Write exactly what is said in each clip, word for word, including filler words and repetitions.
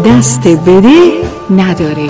دست بده نداره.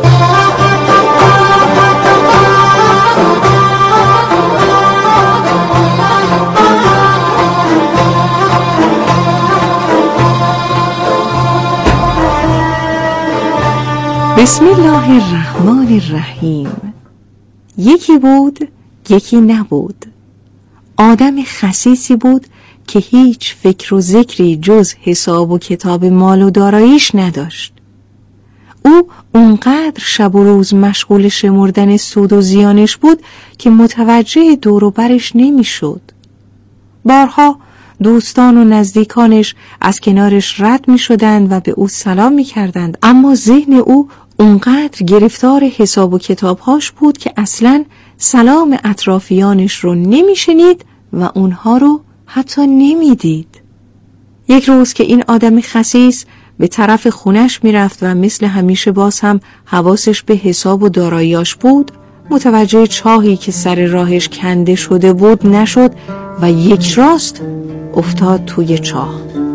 بسم الله الرحمن الرحیم. یکی بود، یکی نبود. آدم خسیسی بود که هیچ فکر و ذکری جز حساب و کتاب مال و داراییش نداشت. او اونقدر شب و روز مشغول شمردن سود و زیانش بود که متوجه دور و برش نمیشد. بارها دوستان و نزدیکانش از کنارش رد می شدند و به او سلام می کردند، اما ذهن او اونقدر گرفتار حساب و کتابهاش بود که اصلاً سلام اطرافیانش رو نمی شنید و اونها رو حتی نمی دید. یک روز که این آدم خسیس به طرف خونش می رفت و مثل همیشه باز هم حواسش به حساب و داراییاش بود، متوجه چاهی که سر راهش کنده شده بود نشد و یک راست افتاد توی چاه.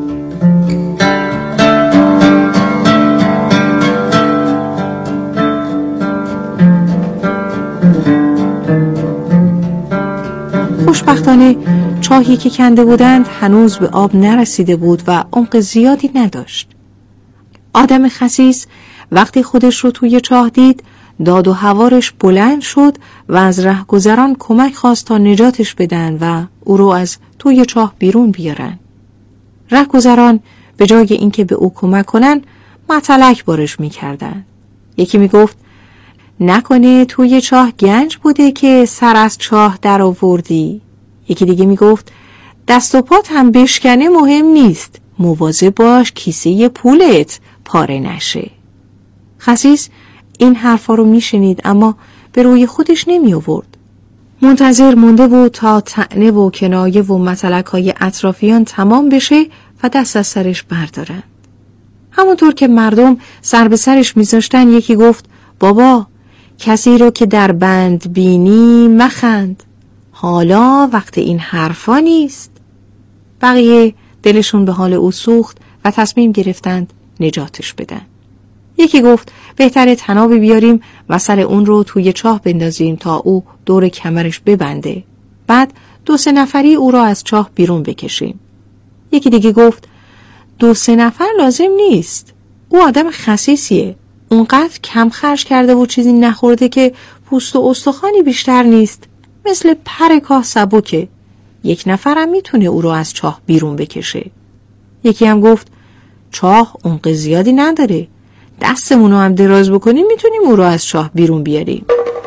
خوشبختانه چاهی که کنده بودند هنوز به آب نرسیده بود و عمق زیادی نداشت. آدم خسیس وقتی خودش رو توی چاه دید، داد و هوارش بلند شد و از رهگذران کمک خواست تا نجاتش بدن و او رو از توی چاه بیرون بیارن. رهگذران به جای اینکه به او کمک کنن، متلک بارش میکردن. یکی میگفت نکنه توی چاه گنج بوده که سر از چاه در آوردی. یکی دیگه میگفت دست و پات هم بشکنه مهم نیست، مواظب باش کیسه پولت پاره نشه. خسیس این حرفا رو میشنید اما به روی خودش نمی آورد. منتظر مونده بود تا طعنه و کنایه و متلک‌های اطرافیان تمام بشه و دست از سرش بردارن. همونطور که مردم سر به سرش میذاشتن یکی گفت بابا کسی رو که در بند بینی مخند، حالا وقت این حرفا نیست. بقیه دلشون به حال او سوخت و تصمیم گرفتند نجاتش بدن. یکی گفت بهتره طنابی بیاریم و سر اون رو توی چاه بندازیم تا او دور کمرش ببنده، بعد دو سه نفری او را از چاه بیرون بکشیم. یکی دیگه گفت دو سه نفر لازم نیست، او آدم خسیسیه، اونقدر کم خرج کرده و چیزی نخورده که پوست و استخوانی بیشتر نیست، مثل پر کاه سبکه، یک نفرم میتونه او رو از چاه بیرون بکشه. یکی هم گفت چاه عمق زیادی نداره، دستمونو هم دراز بکنیم میتونیم او رو از چاه بیرون بیاریم.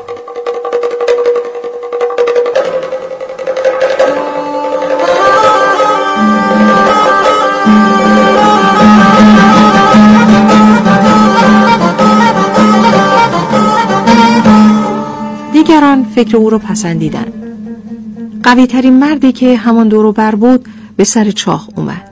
دیگران فکر او رو پسندیدن. قوی ترین مردی که همان دور و بر بود به سر چاه اومد.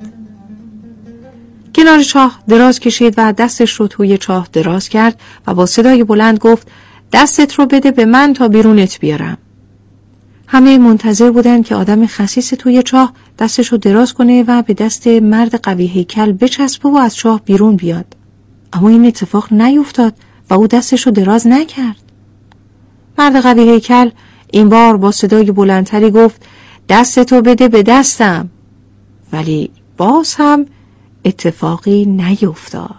کنار چاه دراز کشید و دستش رو توی چاه دراز کرد و با صدای بلند گفت دستت رو بده به من تا بیرونت بیارم. همه منتظر بودن که آدم خسیس توی چاه دستش رو دراز کنه و به دست مرد قوی هیکل بچسبه و از چاه بیرون بیاد. اما این اتفاق نیفتاد و او دستش رو دراز نکرد. مرد قوی هیکل این بار با صدای بلندتری گفت دستتو بده به دستم، ولی باز هم اتفاقی نیفتاد.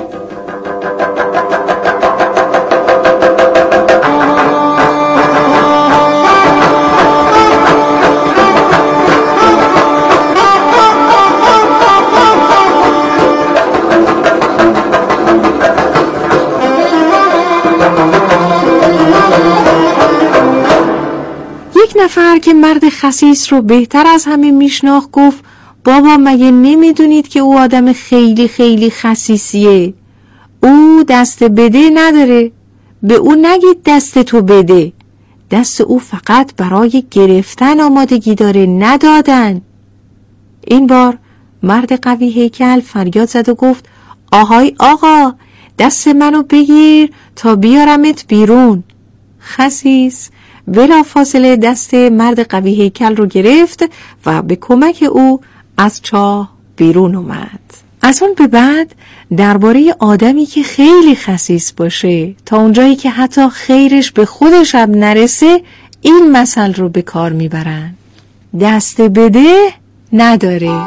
یک نفر که مرد خسیس رو بهتر از همه میشناخت گفت بابا مگه نمیدونید که او آدم خیلی خیلی خسیسیه؟ او دست بده نداره، به او نگید دست تو بده، دست او فقط برای گرفتن آمادگی داره، ندادن. این بار مرد قوی هیکل فریاد زد و گفت آهای آقا دست منو بگیر تا بیارمت بیرون. خسیس بلا فاصله دست مرد قوی هیکل رو گرفت و به کمک او از چاه بیرون اومد. از اون به بعد درباره آدمی که خیلی خسیس باشه تا اونجایی که حتی خیرش به خودش هم نرسه این مثل رو به کار میبرن: دست بده نداره.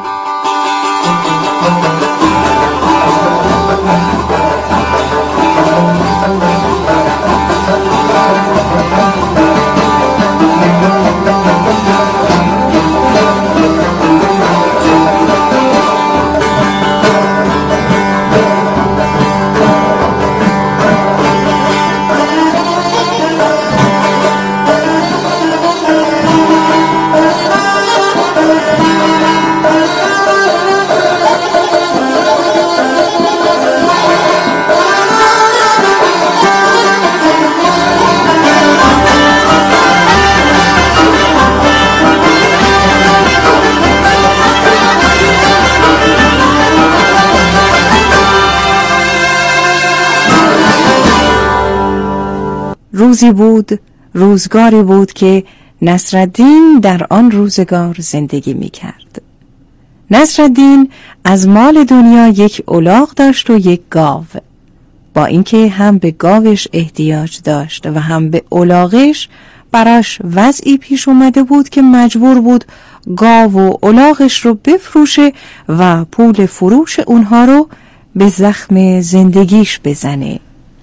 روزی بود، روزگاری بود که نصرالدین در آن روزگار زندگی می کرد. نصرالدین از مال دنیا یک الاغ داشت و یک گاو. با اینکه هم به گاوش احتیاج داشت و هم به الاغش، براش وضعی پیش اومده بود که مجبور بود گاو و الاغش رو بفروشه و پول فروش اونها رو به زخم زندگیش بزنه.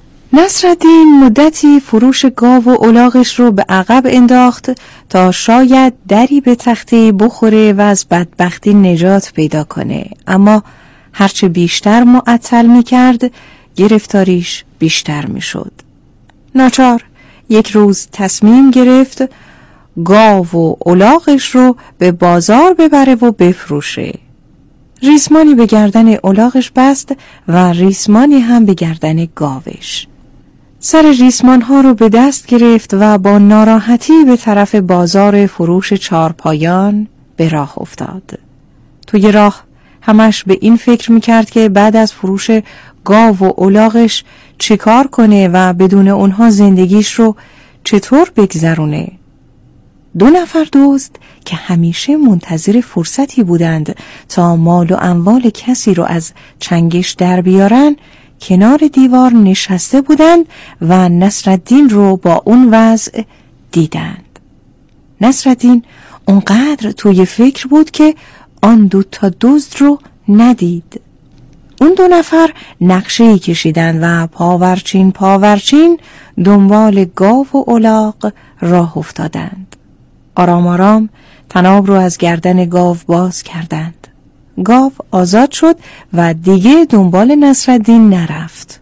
نصرالدین مدتی فروش گاو و الاغش رو به عقب انداخت تا شاید دری به تختی بخوره و از بدبختی نجات پیدا کنه، اما هرچه بیشتر معطل می کرد گرفتاریش بیشتر می شد. ناچار یک روز تصمیم گرفت گاو و الاغش رو به بازار ببره و بفروشه. ریسمانی به گردن الاغش بست و ریسمانی هم به گردن گاوش. سر ریسمان ها رو به دست گرفت و با ناراحتی به طرف بازار فروش چارپایان به راه افتاد. توی راه همش به این فکر میکرد که بعد از فروش گاو و الاغش چیکار کنه و بدون اونها زندگیش رو چطور بگذرونه. دو نفر دزد که همیشه منتظر فرصتی بودند تا مال و اموال کسی رو از چنگش در بیارن، کنار دیوار نشسته بودند و نصرالدین رو با اون وضع دیدند. نصرالدین اونقدر توی فکر بود که آن دو تا دزد رو ندید. اون دو نفر نقشه‌ای کشیدند و پاورچین پاورچین دنبال گاو و الاغ راه افتادند. آرام آرام طناب رو از گردن گاو باز کردند. گاو آزاد شد و دیگه دنبال نصرالدین نرفت.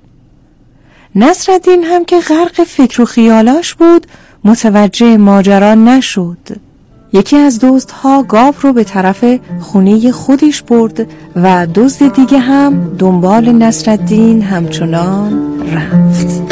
نصرالدین هم که غرق فکر و خیالاش بود متوجه ماجرا نشد. یکی از دزدها گاو رو به طرف خونه خودش برد و دزد دیگه هم دنبال نصرالدین همچنان رفت.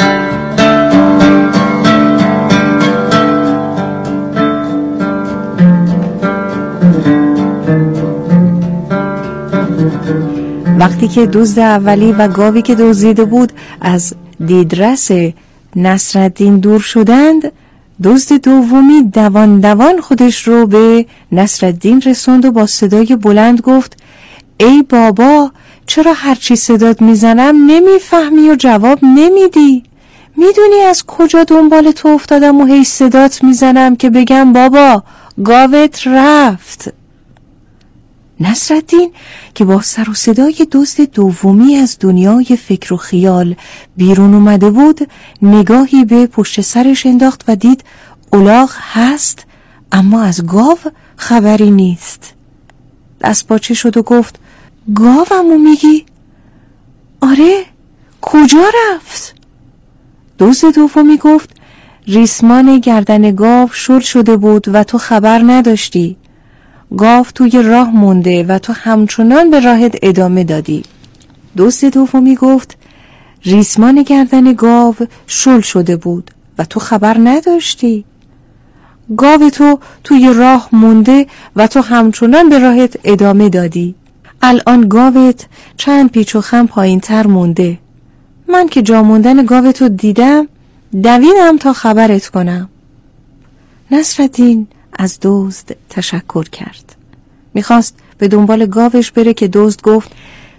وقتی که دزد اولی و گاوی که دزدیده بود از دیدرس نصرالدین دور شدند، دزد دومی دوان دوان خودش رو به نصرالدین رسوند و با صدای بلند گفت: ای بابا، چرا هرچی صدات میزنم نمیفهمی و جواب نمیدی؟ میدونی از کجا دنبال تو افتادم و هی صدات میزنم که بگم بابا گاوت رفت؟ نصرالدین که با سر و صدای دزد دومی از دنیای فکر و خیال بیرون اومده بود، نگاهی به پشت سرش انداخت و دید الاغ هست اما از گاو خبری نیست. دست باچه شد و گفت: گاومو میگی؟ آره، کجا رفت؟ دزد دومی گفت: ریسمان گردن گاو شل شده بود و تو خبر نداشتی. گاو توی راه مونده و تو همچنان به راهت ادامه دادی. دزد دومی گفت: ریسمان گردن گاو شل شده بود و تو خبر نداشتی. گاو تو توی راه مونده و تو همچنان به راهت ادامه دادی. الان گاوت چند پیچ و خم پایین تر مونده. من که جا موندن گاوتو دیدم دویدم تا خبرت کنم. نصرالدین از دزد تشکر کرد. میخواست به دنبال گاوش بره که دزد گفت: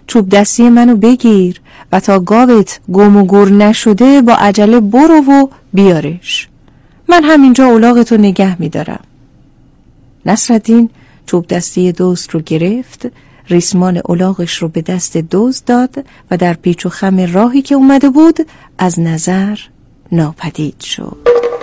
چوب دستی منو بگیر و تا گاوت گم و گر نشده با عجله برو و بیارش. من همینجا الاغتو نگه میدارم. نصرالدین چوب دستی دزد رو گرفت، ریسمان الاغش رو به دست دزد داد و در پیچ و خم راهی که اومده بود از نظر ناپدید شد.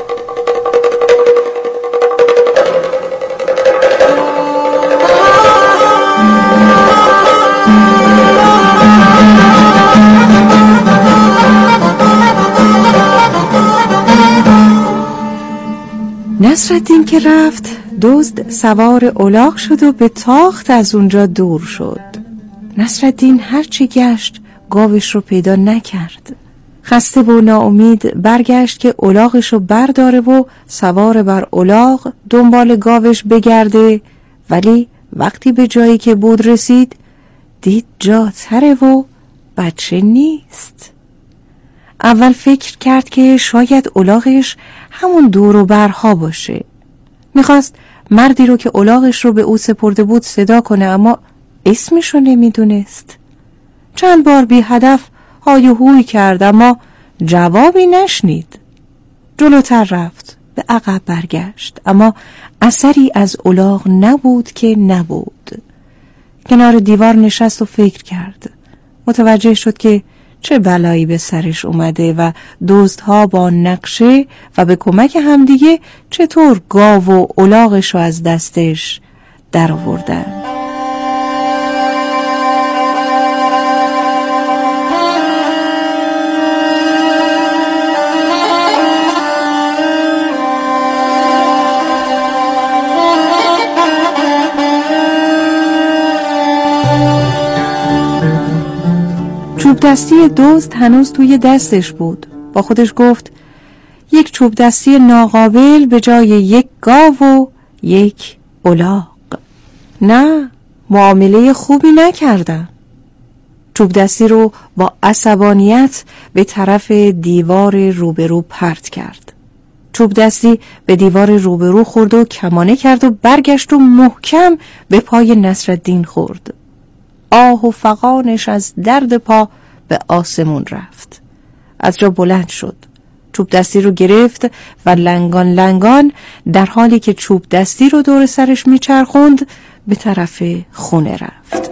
نصرالدین که رفت، دزد سوار الاغ شد و به تاخت از اونجا دور شد. نصرالدین هرچی گشت گاوش رو پیدا نکرد. خسته و ناامید برگشت که الاغش رو برداره و سوار بر الاغ دنبال گاوش بگرده، ولی وقتی به جایی که بود رسید دید جا تره و بچه نیست. اول فکر کرد که شاید الاغش همون دور و برها باشه. میخواست مردی رو که الاغش رو به او سپرده بود صدا کنه، اما اسمش رو نمیدونست. چند بار بی هدف های و هوی کرد اما جوابی نشنید. جلوتر رفت، به عقب برگشت، اما اثری از الاغ نبود که نبود. کنار دیوار نشست و فکر کرد. متوجه شد که چه بلایی به سرش اومده و دزدها با نقشه و به کمک همدیگه چطور گاو و الاغش رو از دستش در آوردن. چوب دستی دزد هنوز توی دستش بود. با خودش گفت یک چوب دستی ناقابل به جای یک گاو و یک الاغ. نه، معامله خوبی نکردم. چوب دستی رو با عصبانیت به طرف دیوار روبرو پرت کرد. چوب دستی به دیوار روبرو خورد و کمانه کرد و برگشت و محکم به پای نصرالدین خورد. آه و فغانش از درد پا به آسمون رفت. از جا بلند شد، چوب دستی رو گرفت و لنگان لنگان در حالی که چوب دستی رو دور سرش میچرخوند به طرف خونه رفت.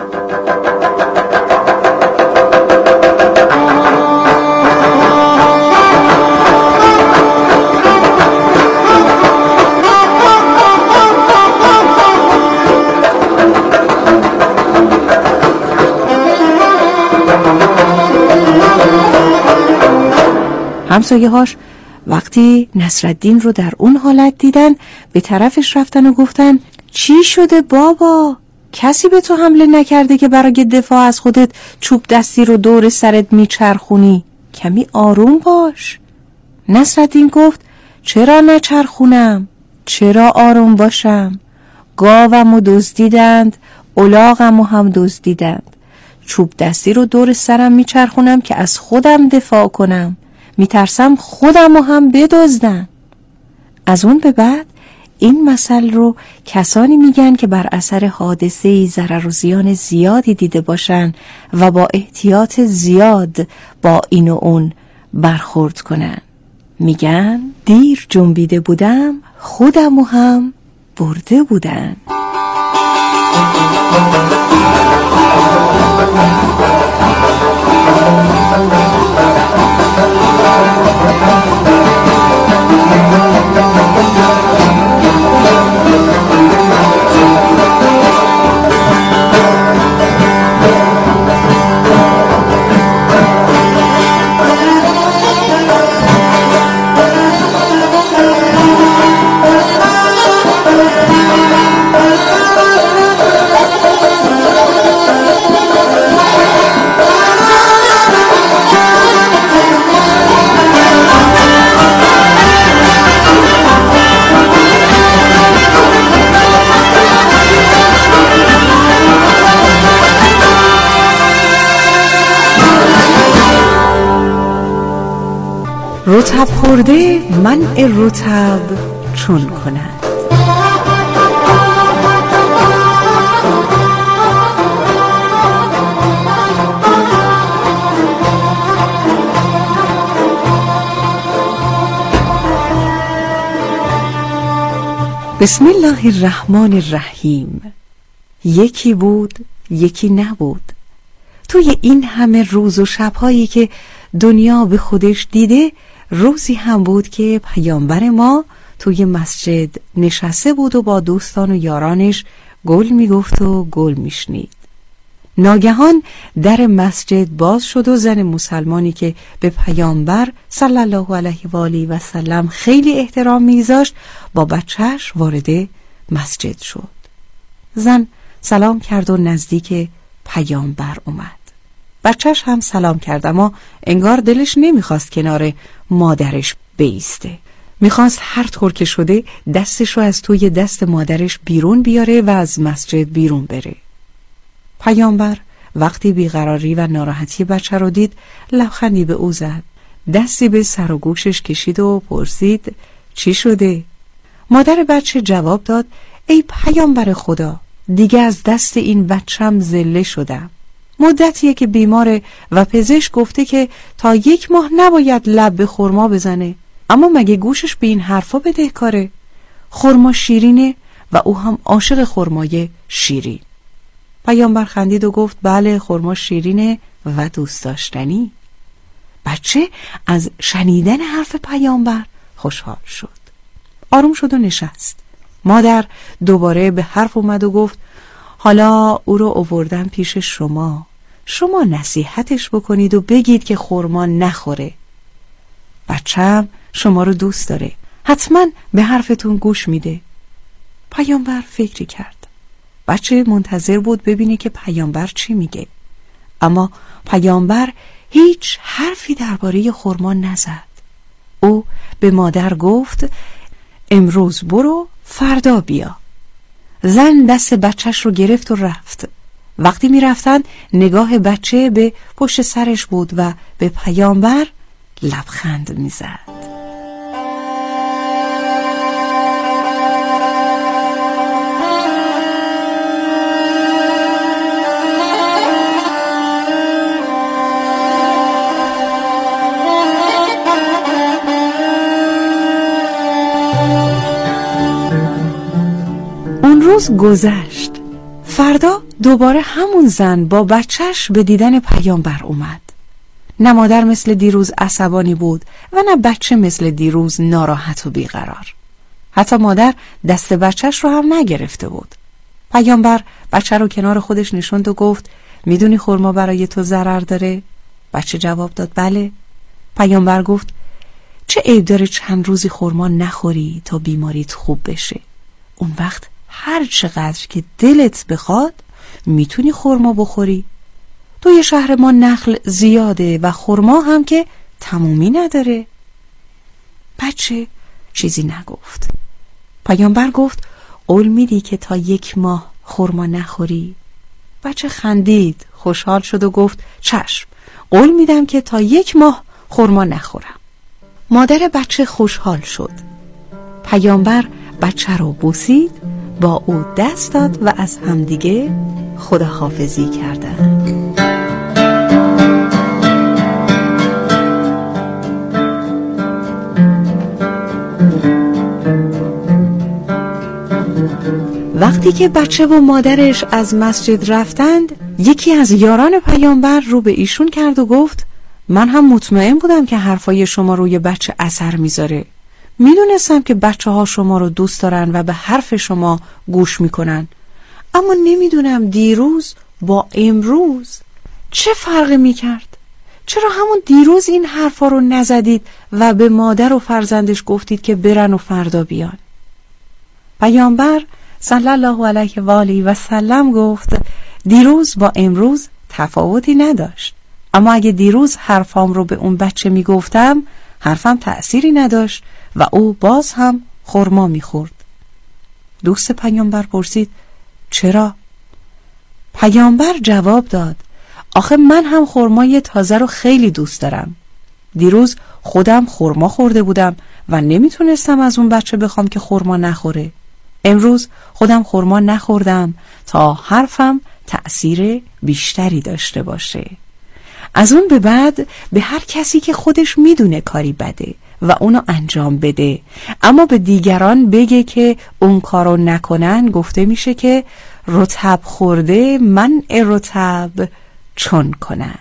همسایه هاش وقتی نصرالدین رو در اون حالت دیدن به طرفش رفتن و گفتن چی شده بابا؟ کسی به تو حمله نکرده که برای دفاع از خودت چوب دستی رو دور سرت میچرخونی؟ کمی آروم باش. نصرالدین گفت چرا نچرخونم؟ چرا آروم باشم؟ گاومو دزدیدند، الاغمو هم دزدیدند. چوب دستی رو دور سرم میچرخونم که از خودم دفاع کنم. میترسم خودم رو هم بدزدن. از اون به بعد این مثل رو کسانی میگن که بر اثر حادثه‌ای ضرر و زیان زیادی دیده باشن و با احتیاط زیاد با این و اون برخورد کنن. میگن دیر جنبیده بودم خودم رو هم برده بودن. رطب خورده منع رطب چون کند. بسم الله الرحمن الرحیم. یکی بود یکی نبود. توی این همه روز و شبهایی که دنیا به خودش دیده، روزی هم بود که پیامبر ما توی مسجد نشسته بود و با دوستان و یارانش گل میگفت و گل میشنید. ناگهان در مسجد باز شد و زن مسلمانی که به پیامبر صلی الله علیه و آله و سلم خیلی احترام می‌گذاشت با بچهش وارد مسجد شد. زن سلام کرد و نزدیک پیامبر اومد. بچهش هم سلام کرد، اما انگار دلش نمیخواست کنار مادرش بایسته. میخواست هر طور که شده دستش رو از توی دست مادرش بیرون بیاره و از مسجد بیرون بره. پیامبر وقتی بیقراری و ناراحتی بچه رو دید، لبخندی به او زد، دستی به سر و گوشش کشید و پرسید چی شده؟ مادر بچه جواب داد ای پیامبر خدا، دیگه از دست این بچم ذله شدم. مدتیه که بیماره و پزشک گفته که تا یک ماه نباید لب به خرما بزنه، اما مگه گوشش به این حرفا بدهکاره؟ خرما شیرینه و او هم عاشق خرمای شیرین. پیامبر خندید و گفت بله، خرما شیرینه و دوست داشتنی. بچه از شنیدن حرف پیامبر خوشحال شد، آروم شد و نشست. مادر دوباره به حرف اومد و گفت حالا او رو آوردم پیش شما، شما نصیحتش بکنید و بگید که خرما نخوره. بچه‌م شما رو دوست داره، حتما به حرفتون گوش میده. پیامبر فکری کرد. بچه منتظر بود ببینه که پیامبر چی میگه، اما پیامبر هیچ حرفی درباره خرما نزد. او به مادر گفت امروز برو، فردا بیا. زن دست بچهش رو گرفت و رفت. وقتی می رفتن نگاه بچه به پشت سرش بود و به پیامبر لبخند می زد. اون روز گذشت. فردا دوباره همون زن با بچهش به دیدن پیامبر اومد. نه مادر مثل دیروز عصبانی بود و نه بچه مثل دیروز ناراحت و بیقرار. حتی مادر دست بچهش رو هم نگرفته بود. پیامبر بچه رو کنار خودش نشوند و گفت میدونی خرما برای تو ضرر داره؟ بچه جواب داد بله. پیامبر گفت چه عیب داره چند روزی خرما نخوری تا بیماریت خوب بشه؟ اون وقت هر چقدر که دلت بخواد میتونی خرما بخوری. توی شهر ما نخل زیاده و خرما هم که تمومی نداره. بچه چیزی نگفت. پیامبر گفت قول میدی که تا یک ماه خرما نخوری؟ بچه خندید، خوشحال شد و گفت چشم، قول میدم که تا یک ماه خرما نخورم. مادر بچه خوشحال شد. پیامبر بچه رو بوسید، با او دست داد و از همدیگه خداحافظی کردند. وقتی که بچه و مادرش از مسجد رفتند، یکی از یاران پیامبر رو به ایشون کرد و گفت من هم مطمئن بودم که حرفای شما روی بچه اثر میذاره. میدونستم که بچه ها شما رو دوست دارن و به حرف شما گوش میکنن، اما نمیدونم دیروز با امروز چه فرقی میکرد. چرا همون دیروز این حرفا رو نزدید و به مادر و فرزندش گفتید که برن و فردا بیان؟ پیامبر صلی الله علیه و آله و سلم گفت دیروز با امروز تفاوتی نداشت، اما اگه دیروز حرفام رو به اون بچه میگفتم، حرفم تأثیری نداشت و او باز هم خرما میخورد. دوست پیامبر پرسید چرا؟ پیامبر جواب داد آخه من هم خرمای تازه رو خیلی دوست دارم. دیروز خودم خرما خورده بودم و نمیتونستم از اون بچه بخوام که خرما نخوره. امروز خودم خرما نخوردم تا حرفم تأثیر بیشتری داشته باشه. از اون به بعد به هر کسی که خودش میدونه کاری بده و اونو انجام بده اما به دیگران بگه که اون کارو نکنن گفته میشه که رطب خورده منع رطب چون کنن.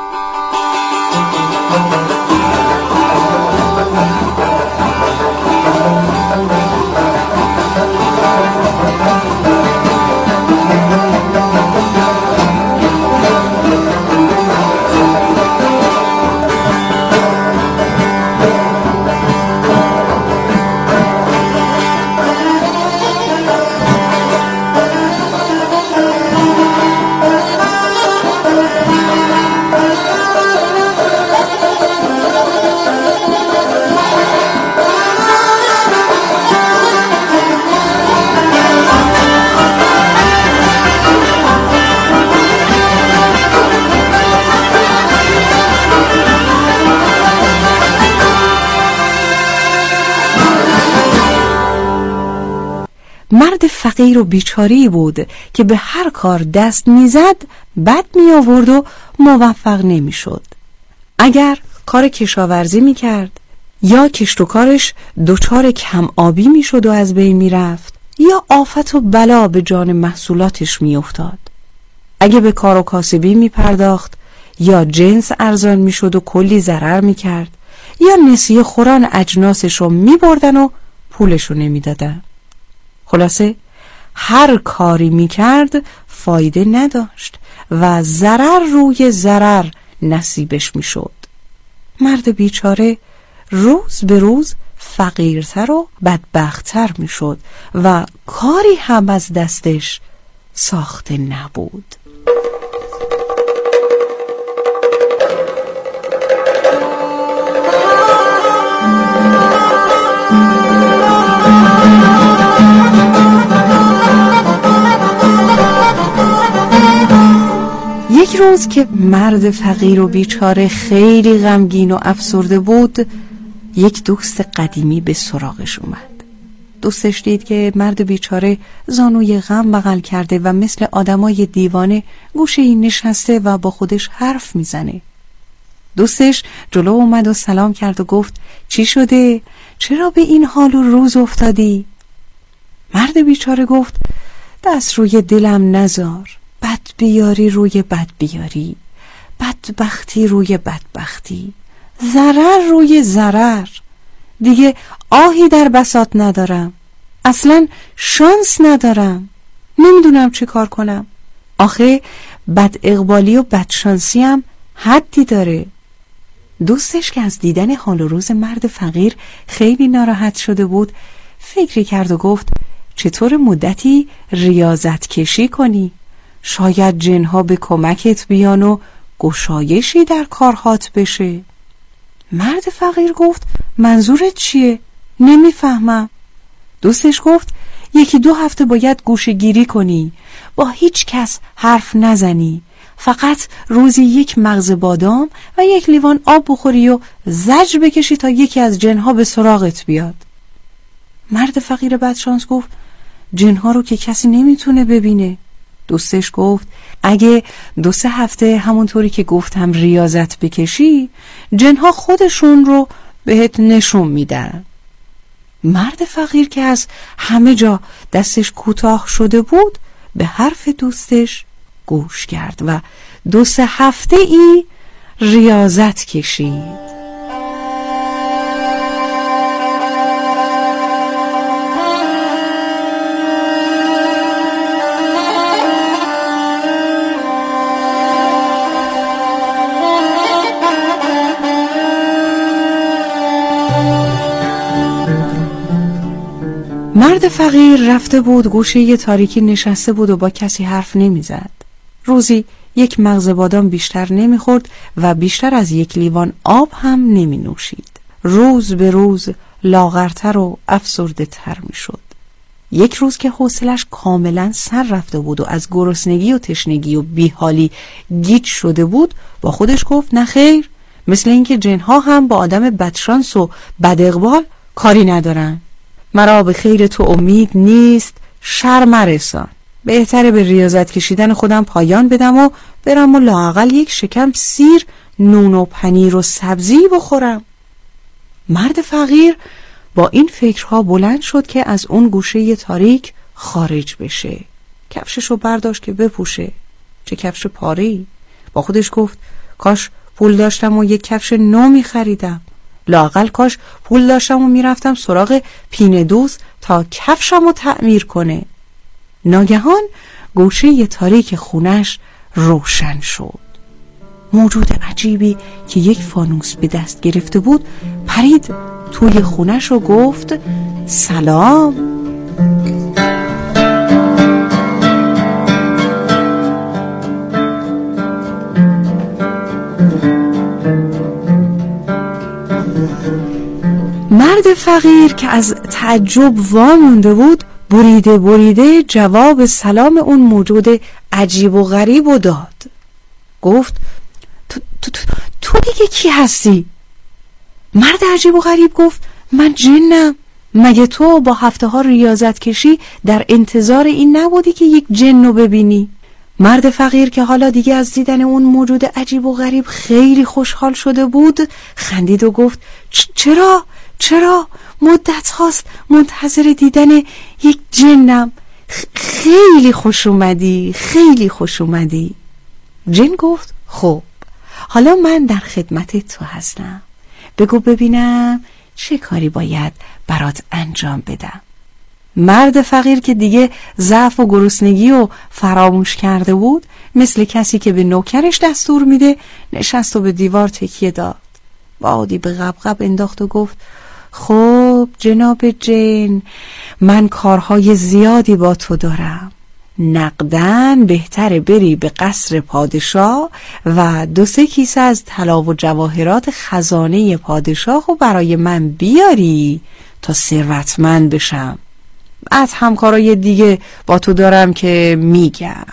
مرد فقیر و بیچاری بود که به هر کار دست میزد بد می آورد و موفق نمی شد. اگر کار کشاورزی می کرد یا کشت و کارش دچار کم آبی می شد و از بین می رفت یا آفت و بلا به جان محصولاتش می افتاد. اگه به کار و کاسبی می پرداخت یا جنس ارزان می شد و کلی ضرر می کرد یا نسیه خوران اجناسش رو می بردن و پولش رو نمی دادن. خلاصه هر کاری میکرد فایده نداشت و ضرر روی ضرر نصیبش میشد. مرد بیچاره روز به روز فقیرتر و بدبختتر میشد و کاری هم از دستش ساخته نبود. یک روز که مرد فقیر و بیچاره خیلی غمگین و افسرده بود یک دوست قدیمی به سراغش اومد. دوستش دید که مرد بیچاره زانوی غم بغل کرده و مثل آدمای دیوانه گوشه‌ای نشسته و با خودش حرف میزنه. دوستش جلو اومد و سلام کرد و گفت چی شده؟ چرا به این حال و روز افتادی؟ مرد بیچاره گفت دست روی دلم نذار، بد بیاری روی بد بیاری، بدبختی روی بدبختی، ضرر روی ضرر، دیگه آهی در بساط ندارم، اصلا شانس ندارم، نمیدونم چی کار کنم. آخه بد اقبالی و بد شانسی هم حدی داره. دوستش که از دیدن حال و روز مرد فقیر خیلی ناراحت شده بود فکری کرد و گفت چطور مدتی ریاضت کشی کنی؟ شاید جنها به کمکت بیان و گشایشی در کارهات بشه. مرد فقیر گفت منظورت چیه؟ نمیفهمم. دوستش گفت یکی دو هفته باید گوشه گیری کنی، با هیچ کس حرف نزنی، فقط روزی یک مغز بادام و یک لیوان آب بخوری و زجر بکشی تا یکی از جنها به سراغت بیاد. مرد فقیر بدشانس گفت جنها رو که کسی نمیتونه ببینه. دوستش گفت اگه دو سه هفته همونطوری که گفتم ریاضت بکشی جنها خودشون رو بهت نشون میدن. مرد فقیر که از همه جا دستش کوتاه شده بود به حرف دوستش گوش کرد و دو سه هفته ای ریاضت کشید. مرد فقیر رفته بود گوشه یه تاریکی نشسته بود و با کسی حرف نمیزد. روزی یک مغز بادام بیشتر نمیخورد و بیشتر از یک لیوان آب هم نمی نوشید. روز به روز لاغرتر و افسرده تر میشد. یک روز که حوصلش کاملا سر رفته بود و از گرسنگی و تشنگی و بیحالی گیج شده بود با خودش گفت نه خیر، مثل اینکه جنها هم با آدم بدشانس و بد اقبال کاری ندارن. مرا به خیر تو امید نیست، شر مرسان. بهتره به ریاضت کشیدن خودم پایان بدم و برم و لااقل یک شکم سیر نون و پنیر و سبزی بخورم. مرد فقیر با این فکرها بلند شد که از اون گوشه تاریک خارج بشه. کفششو برداشت که بپوشه. چه کفش پاره‌ای. با خودش گفت کاش پول داشتم و یک کفش نو می خریدم. لااقل کاش پول داشتم و می رفتم سراغ پینه دوز تا کفشم رو تعمیر کنه. ناگهان گوشه تاریک خونش روشن شد. موجود عجیبی که یک فانوس به دست گرفته بود پرید توی خونش و گفت سلام. مرد فقیر که از تعجب وامونده بود بریده بریده جواب سلام اون موجود عجیب و غریب و داد. گفت تو, تو, تو, تو دیگه کی هستی؟ مرد عجیب و غریب گفت من جنم. مگه تو با هفته ها ریاضت کشی در انتظار این نبودی که یک جن رو ببینی؟ مرد فقیر که حالا دیگه از دیدن اون موجود عجیب و غریب خیلی خوشحال شده بود خندید و گفت چرا؟ چرا؟ مدت هاست منتظر دیدن یک جنم. خیلی خوش اومدی، خیلی خوش اومدی. جن گفت خب حالا من در خدمت تو هستم. بگو ببینم چه کاری باید برات انجام بدم. مرد فقیر که دیگه ضعف و گرسنگی و فراموش کرده بود مثل کسی که به نوکرش دستور میده نشست و به دیوار تکیه داد. بادی به غبغب انداخت و گفت خب جناب جن، من کارهای زیادی با تو دارم. نقدن بهتره بری به قصر پادشاه و دو سه کیسه از طلا و جواهرات خزانه پادشاه رو برای من بیاری تا ثروتمند بشم. بعد همکارای دیگه با تو دارم که میگم.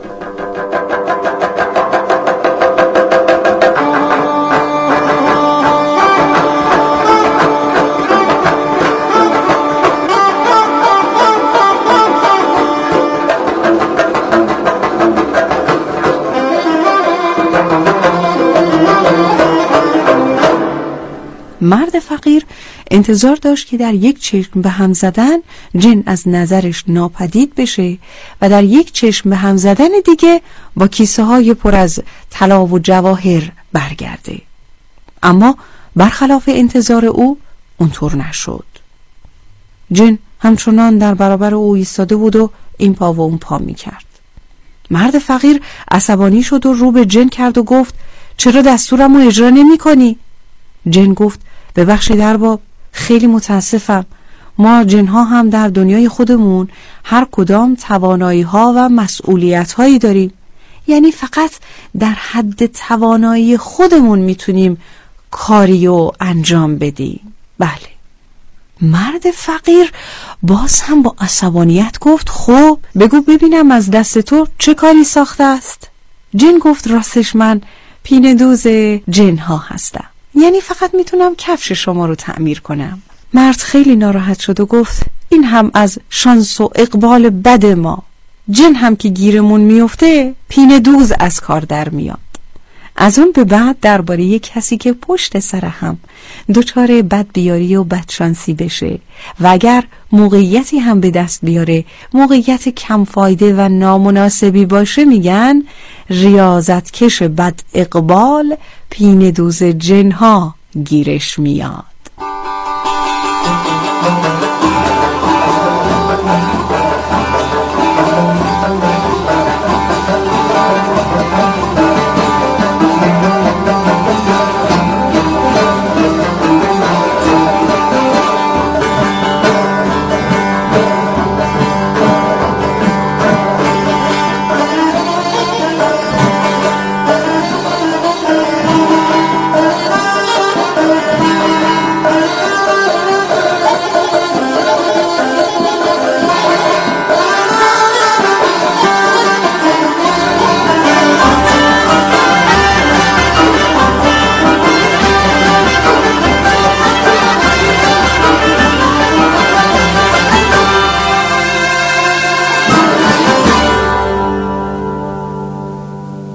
مرد فقیر انتظار داشت که در یک چشم به هم زدن جن از نظرش ناپدید بشه و در یک چشم به هم زدن دیگه با کیسه های پر از طلا و جواهر برگرده. اما برخلاف انتظار او اونطور نشد. جن همچنان در برابر او ایستاده بود و این پا و اون پا می کرد. مرد فقیر عصبانی شد و رو به جن کرد و گفت چرا دستورم رو اجرا نمی کنی؟ جن گفت ببخشید ارباب، خیلی متاسفم. ما جنها هم در دنیای خودمون هر کدام توانایی ها و مسئولیت هایی داریم. یعنی فقط در حد توانایی خودمون میتونیم کاری رو انجام بدیم. بله. مرد فقیر باز هم با عصبانیت گفت خب بگو ببینم از دست تو چه کاری ساخته است؟ جن گفت راستش من پینه دوز جنها هستم. یعنی فقط میتونم کفش شما رو تعمیر کنم. مرد خیلی ناراحت شد و گفت این هم از شانس و اقبال بد ما. جن هم که گیرمون میفته پینه دوز از کار در میاد. از اون به بعد درباره یک کسی که پشت سر هم دچار بدبیاری و بدشانسی بشه و اگر موقعیتی هم به دست بیاره موقعیت کم فایده و نامناسبی باشه میگن ریاضت کش بد اقبال پینه دوز جنها گیرش میاد.